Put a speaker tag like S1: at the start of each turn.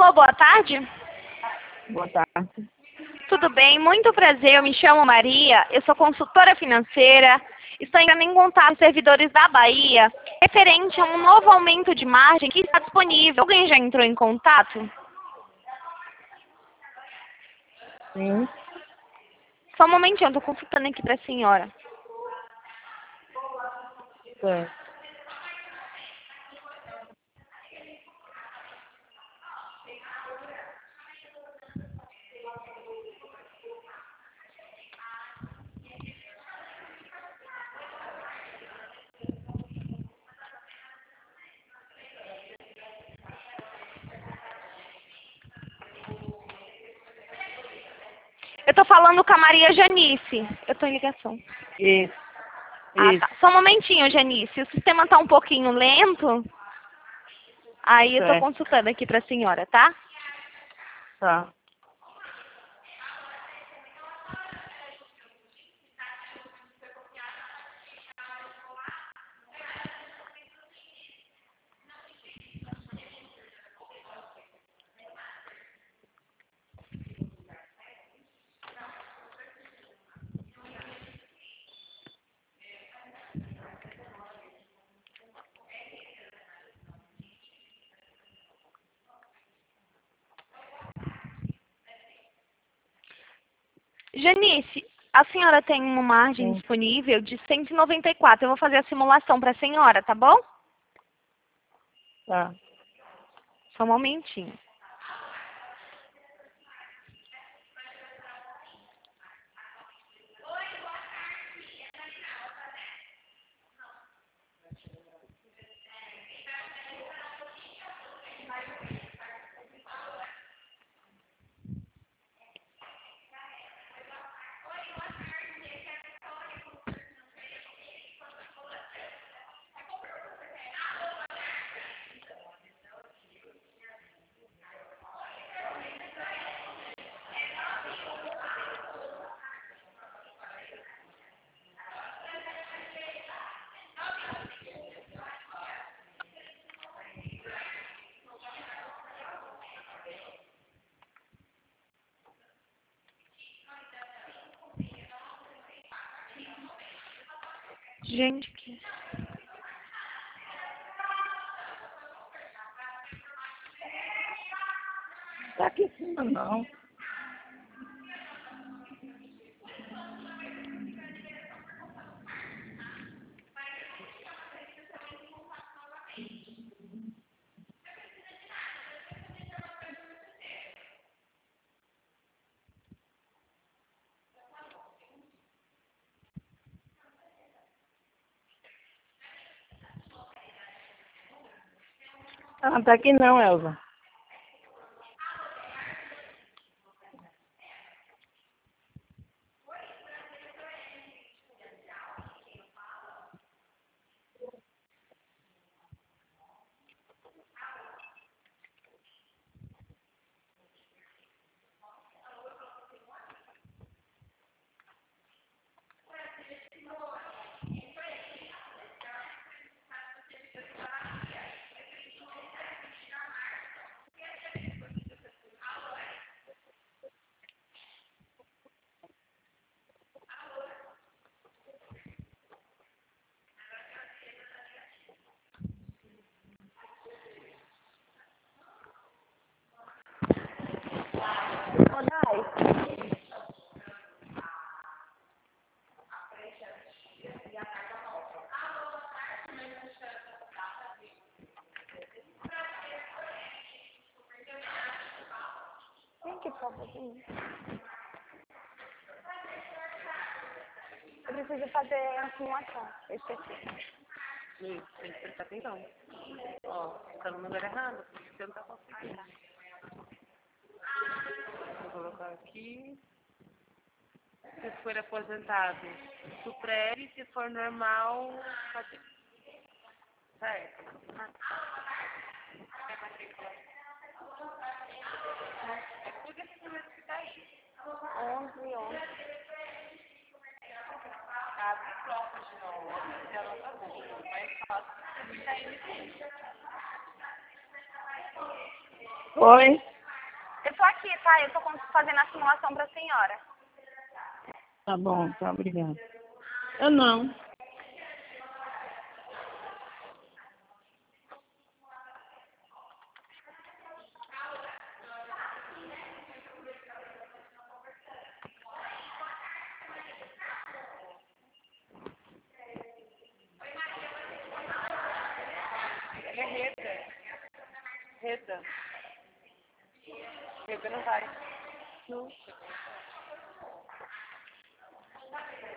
S1: Alô, boa tarde.
S2: Boa tarde.
S1: Tudo bem? Muito prazer, eu me chamo Maria, eu sou consultora financeira, estou entrando em contato com os servidores da Bahia, referente a um novo aumento de margem que está disponível. Alguém já entrou em contato?
S2: Sim.
S1: Só um momentinho, eu estou consultando aqui para a senhora.
S2: Certo.
S1: Eu estou falando com a Maria Janice. Eu estou em ligação.
S2: Isso.
S1: Ah,
S2: Isso.
S1: tá. Só um momentinho, Janice. O sistema está um pouquinho lento. Aí eu estou
S2: Certo.
S1: consultando aqui para a senhora, tá?
S2: Tá.
S1: Janice, a senhora tem uma margem
S2: Sim.
S1: disponível de 194. Eu vou fazer a simulação para a senhora, tá bom?
S2: Tá.
S1: Só um momentinho. Gente, que...
S2: Tá aqui em cima, não. Ah, tá aqui não, Elza.
S1: Vem aqui, por favorzinho. Eu preciso fazer a simulação. Eu esqueci.
S2: Isso, tem que prestar atenção. Ó, tá no número errado, porque você não tá conseguindo. Vou colocar aqui. Se for aposentado, supreme, se for normal, pode... Certo. É tudo esse número que tá aí.
S1: 11, 11.
S2: Abre e troca de novo, ela tá boa. Mais fácil você tá aí. Oi?
S1: tô aqui, tá? Eu tô fazendo a simulação pra senhora.
S3: Tá bom, tá, obrigada. Eu não.
S2: É Reda. Reda. Reda não vai. Não.